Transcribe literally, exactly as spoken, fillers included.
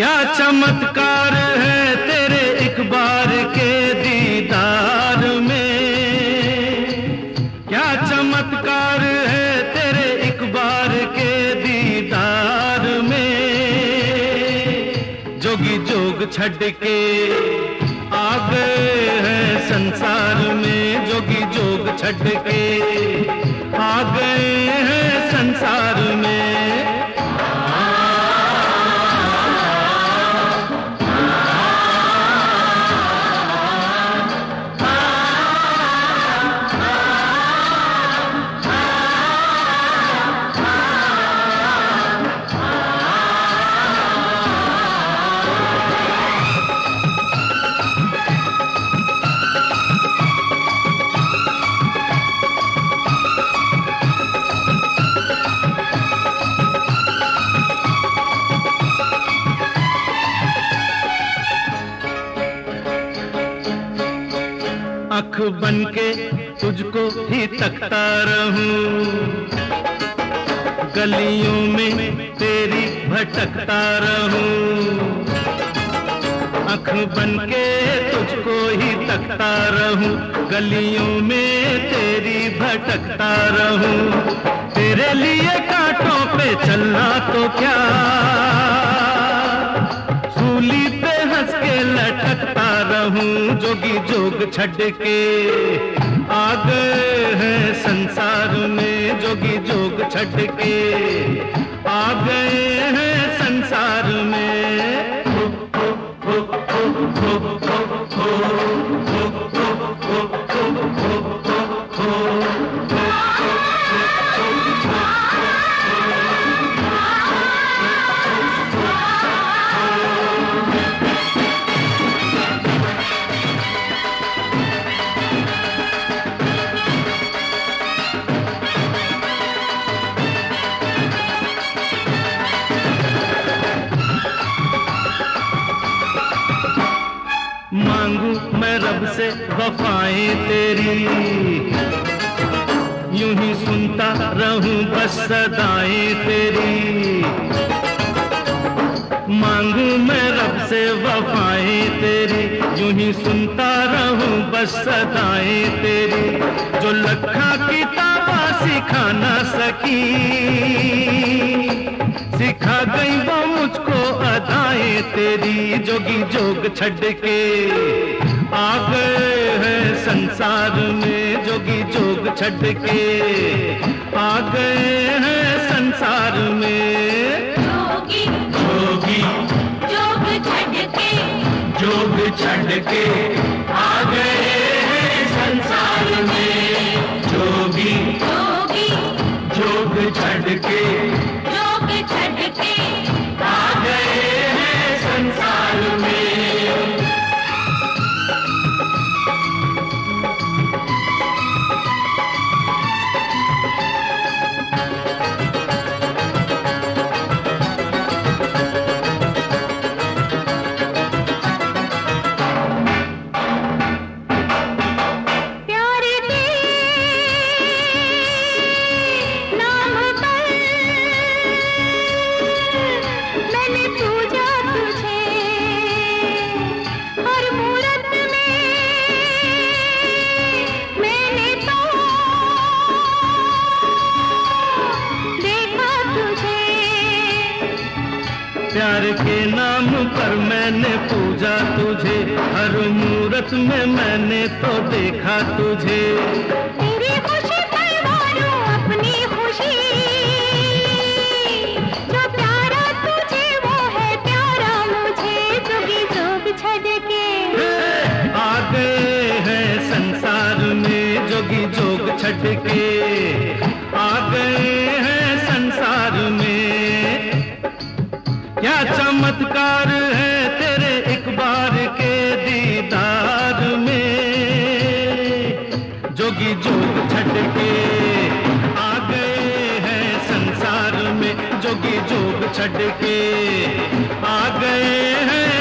क्या चमत्कार है तेरे एक बार के दीदार में, क्या चमत्कार है तेरे एक बार के दीदार में। जोगी जोग छड़ के आ गए हैं संसार में, जोगी जोग छड़ के आ गए हैं संसार में। आँख बनके तुझको ही तकता रहूं, गलियों में तेरी भटकता रहूं। आँख बनके तुझको ही तकता रहूं, गलियों में तेरी भटकता रहूं। तेरे लिए कांटों पे चलना तो क्या, सूली पे हंस के लटकता रहूं। जोगी जोग छड़ के आ गए हैं संसार में, जोगी जोग छड़ के आ गए हैं संसार में। मांगू मैं रब से वफाएं तेरी, यूं ही सुनता रहूं बस सदाएं तेरी। मांगू मैं रब से वफाएं तेरी, यूं ही सुनता रहूं बस सदाएं तेरी। जो लखा किताबा सिखा ना सकी, सिखा गई वो मुझको अदाएं तेरी। जोगी जोग छड़ के आ गए हैं संसार में, जोगी जोग छड़ के आ गए हैं संसार में। जोगी जोगी जोग छड़ के जोग छड़ के आ गए हैं संसार में। जोगी जोगी जोग छड़ के जोग छड़ के आ गए हैं संसार में। प्यार के नाम पर मैंने पूजा तुझे, हर मूरत में मैंने तो देखा तुझे। तेरी खुशी परवारों अपनी खुशी, जो प्यारा तुझे वो है प्यारा मुझे। जोगी जोग छड़ के आ गए हैं संसार में, जोगी जोग छड़ के आ गए हैं संसार में। क्या चमत्कार है तेरे एक बार के दीदार में, जोगी जोग छड़ के आ गए हैं संसार में, जोगी जोग छड़ के आ गए हैं